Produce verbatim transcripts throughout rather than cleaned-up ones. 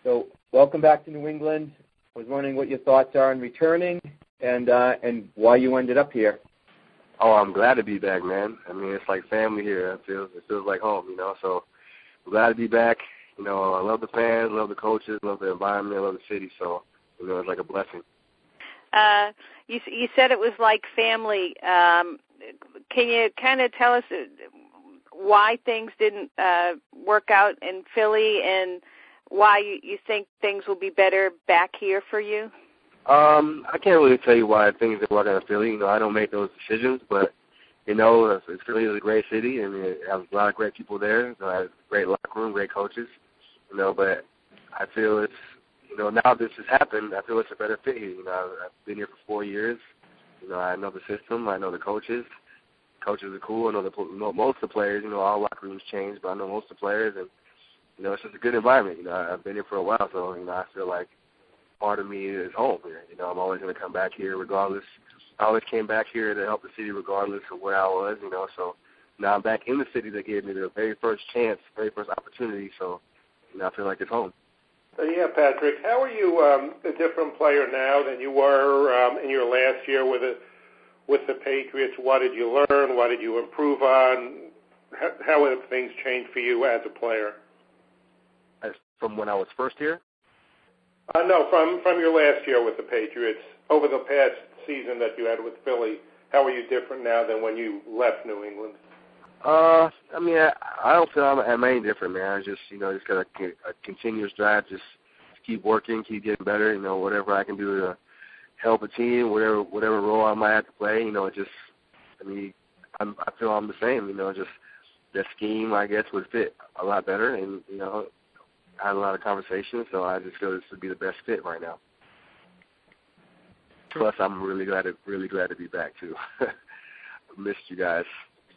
So welcome back to New England. I was wondering what your thoughts are on returning and uh, and why you ended up here. Oh, I'm glad to be back, man. I mean, it's like family here. It feels, it feels like home, you know. So I'm glad to be back. You know, I love the fans, love the coaches, love the environment, love the city. So, you know, it's like a blessing. Uh, you, you said it was like family. Um, can you kind of tell us why things didn't uh, work out in Philly and why you, you think things will be better back here for you? Um, I can't really tell you why things didn't work out in Philly. You know, I don't make those decisions, but, you know, it's, it's Philly is a great city, and it has a lot of great people there. You know, it has a great locker room, great coaches, you know, but I feel it's, you know, now this has happened, I feel it's a better fit here. You know, I've, I've been here for four years. You know, I know the system. I know the coaches. Coaches are cool. I know, the, most of the players. You know, all locker rooms change, but I know most of the players, and, you know, it's just a good environment. You know, I've been here for a while, so, you know, I feel like part of me is home here. You know, I'm always going to come back here regardless. I always came back here to help the city regardless of where I was, you know, so now I'm back in the city that gave me the very first chance, very first opportunity, so, you know, I feel like it's home. Uh, yeah, Patrick, how are you um, a different player now than you were um, in your last year with the, with the Patriots? What did you learn? What did you improve on? How, how have things changed for you as a player? As from when I was first here? Uh, no, from, from your last year with the Patriots, over the past season that you had with Philly, how are you different now than when you left New England? Uh, I mean, I, I don't feel I'm, I'm any different, man. I just, you know, just got a, a continuous drive, just keep working, keep getting better, you know, whatever I can do to help a team, whatever whatever role I might have to play, you know, it just, I mean, I'm, I feel I'm the same, you know, just the scheme, I guess, would fit a lot better, and, you know, I had a lot of conversations, so I just feel this would be the best fit right now. Plus, I'm really glad to really glad to be back too. Missed you guys.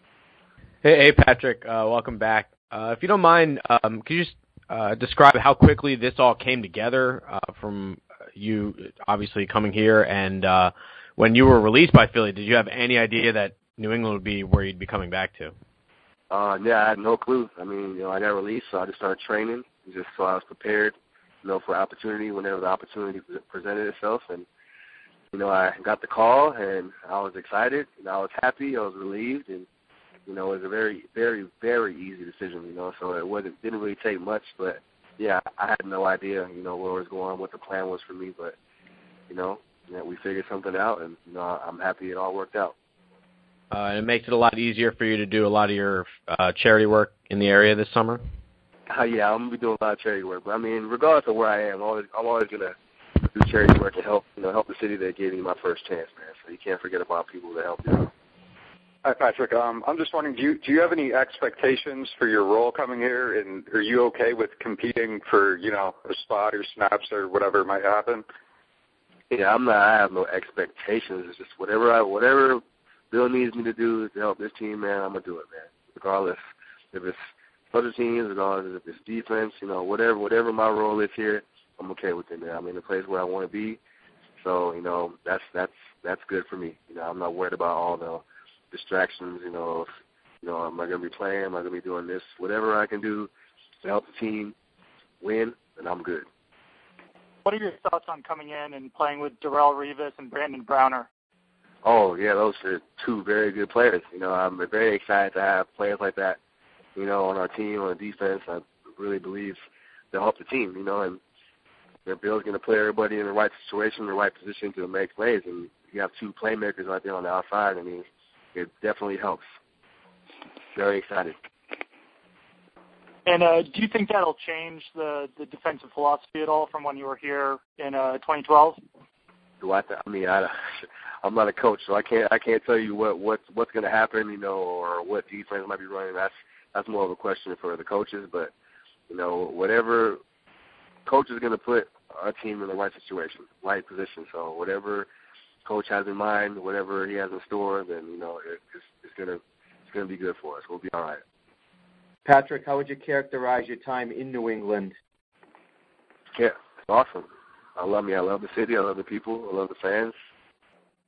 Hey, hey Patrick, uh, welcome back. Uh, if you don't mind, um, could you just uh, describe how quickly this all came together uh, from you obviously coming here, and uh, when you were released by Philly, did you have any idea that New England would be where you'd be coming back to? Uh, yeah, I had no clue. I mean, you know, I got released, so I just started training, just so I was prepared, you know, for opportunity whenever the opportunity presented itself. And, you know, I got the call, and I was excited, and I was happy, I was relieved, and, you know, it was a very, very, very easy decision, you know, so it wasn't, didn't really take much, but, yeah, I had no idea, you know, where it was going, what the plan was for me, but, you know, yeah, we figured something out, and, you know, I'm happy it all worked out. Uh, and it makes it a lot easier for you to do a lot of your uh, charity work in the area this summer? Uh, yeah, I'm going to be doing a lot of charity work, but, I mean, regardless of where I am, I'm always, I'm always going to do charity work and help, you know, help the city that gave me my first chance, man, so you can't forget about people that help you. Hi, Patrick. Um, I'm just wondering, do you do you have any expectations for your role coming here, and are you okay with competing for, you know, a spot or snaps or whatever might happen? Yeah, I'm not. I have no expectations. It's just whatever I whatever Bill needs me to do to help this team, man. I'm gonna do it, man. Regardless if it's other teams, regardless if it's defense, you know, whatever whatever my role is here, I'm okay with it, man. I'm in the place where I want to be, so you know that's that's that's good for me. You know, I'm not worried about all the distractions, you know, if, you know, am I going to be playing, am I going to be doing this, whatever I can do to help the team win, then I'm good. What are your thoughts on coming in and playing with Darrelle Revis and Brandon Browner? Oh, yeah, those are two very good players. You know, I'm very excited to have players like that, you know, on our team, on the defense. I really believe they'll help the team, you know, and their Bill's going to put everybody in the right situation, the right position to make plays, and you have two playmakers right there on the outside. I mean, it definitely helps. Very excited. And uh, do you think that'll change the, the defensive philosophy at all from when you were here in uh, twenty twelve? Do I? Th- I mean, I, I'm not a coach, so I can't I can't tell you what what's what's going to happen, you know, or what defense might be running. That's that's more of a question for the coaches. But you know, whatever coach is going to put our team in the right situation, right position. So whatever coach has in mind, whatever he has in store, then you know it, it's, it's gonna it's gonna be good for us. We'll be all right. Patrick, how would you characterize your time in New England? Yeah, it's awesome. I love me. I love the city. I love the people. I love the fans.